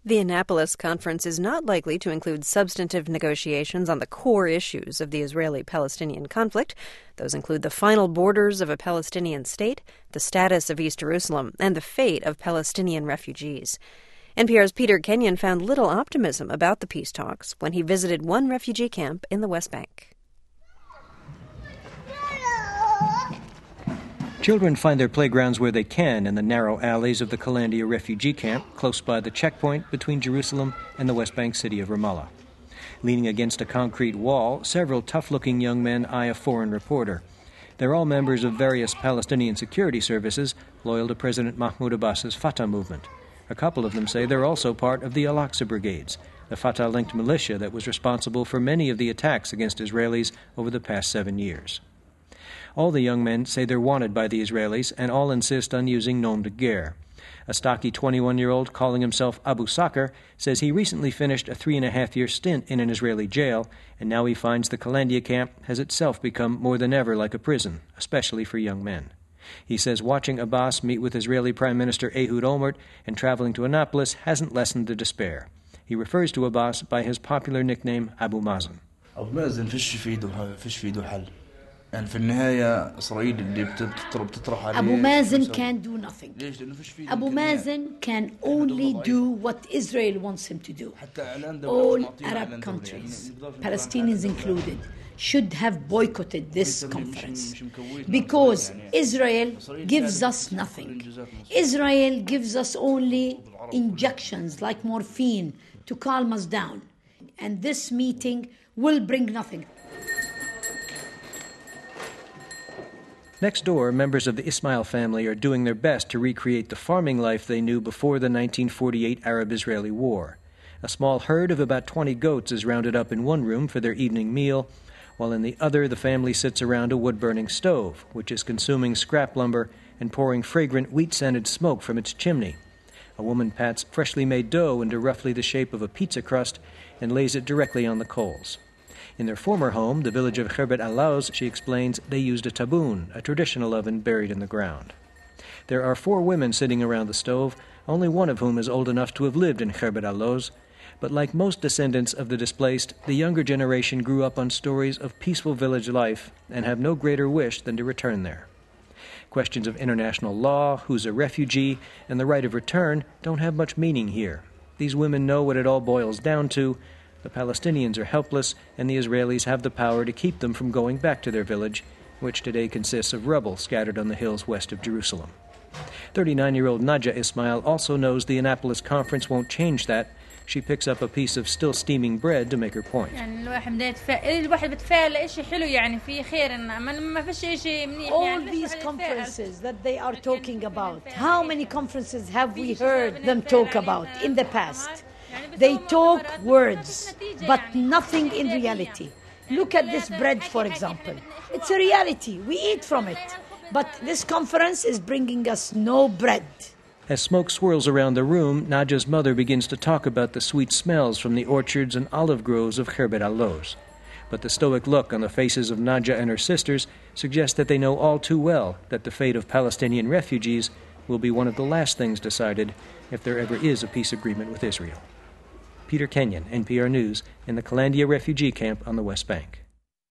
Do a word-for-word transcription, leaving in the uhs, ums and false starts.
The Annapolis Conference is not likely to include substantive negotiations on the core issues of the Israeli-Palestinian conflict. Those include the final borders of a Palestinian state, the status of East Jerusalem, and the fate of Palestinian refugees. N P R's Peter Kenyon found little optimism about the peace talks when he visited one refugee camp in the West Bank. Children find their playgrounds where they can in the narrow alleys of the Kalandia refugee camp, close by the checkpoint between Jerusalem and the West Bank city of Ramallah. Leaning against a concrete wall, several tough-looking young men eye a foreign reporter. They're all members of various Palestinian security services loyal to President Mahmoud Abbas's Fatah movement. A couple of them say they're also part of the Al-Aqsa Brigades, the Fatah-linked militia that was responsible for many of the attacks against Israelis over the past seven years. All the young men say they're wanted by the Israelis, and all insist on using nom de guerre. A stocky twenty-one-year-old calling himself Abu Sakr says he recently finished a three-and-a-half-year stint in an Israeli jail, and now he finds the Kalandia camp has itself become more than ever like a prison, especially for young men. He says watching Abbas meet with Israeli Prime Minister Ehud Olmert and traveling to Annapolis hasn't lessened the despair. He refers to Abbas by his popular nickname Abu Mazen. Abu Mazen فيش في ايده فيش في ايده حل. And في النهاية إسرائيل اللي بتطرح عليه. Abu Mazen can't do nothing. Abu Mazen can only do what Israel wants him to do. All Arab countries, Palestinians included, should have boycotted this conference because Israel gives us nothing. Israel gives us only injections like morphine to calm us down. And this meeting will bring nothing. Next door, members of the Ismail family are doing their best to recreate the farming life they knew before the nineteen forty-eight Arab-Israeli War. A small herd of about twenty goats is rounded up in one room for their evening meal, while in the other the family sits around a wood-burning stove, which is consuming scrap lumber and pouring fragrant wheat-scented smoke from its chimney. A woman pats freshly made dough into roughly the shape of a pizza crust and lays it directly on the coals. In their former home, the village of Khirbet al-Lawz, she explains, they used a taboon, a traditional oven buried in the ground. There are four women sitting around the stove, only one of whom is old enough to have lived in Khirbet al-Lawz. But like most descendants of the displaced, the younger generation grew up on stories of peaceful village life and have no greater wish than to return there. Questions of international law, who's a refugee, and the right of return don't have much meaning here. These women know what it all boils down to. The Palestinians are helpless, and the Israelis have the power to keep them from going back to their village, which today consists of rubble scattered on the hills west of Jerusalem. thirty-nine-year-old Nadja Ismail also knows the Annapolis Conference won't change that. She picks up a piece of still steaming bread to make her point. All these conferences that they are talking about, how many conferences have we heard them talk about in the past? They talk words, but nothing in reality. Look at this bread, for example. It's a reality. We eat from it. But this conference is bringing us no bread. As smoke swirls around the room, Nadja's mother begins to talk about the sweet smells from the orchards and olive groves of Khirbet al-Lawz. But the stoic look on the faces of Nadja and her sisters suggests that they know all too well that the fate of Palestinian refugees will be one of the last things decided if there ever is a peace agreement with Israel. Peter Kenyon, N P R News, in the Kalandia refugee camp on the West Bank.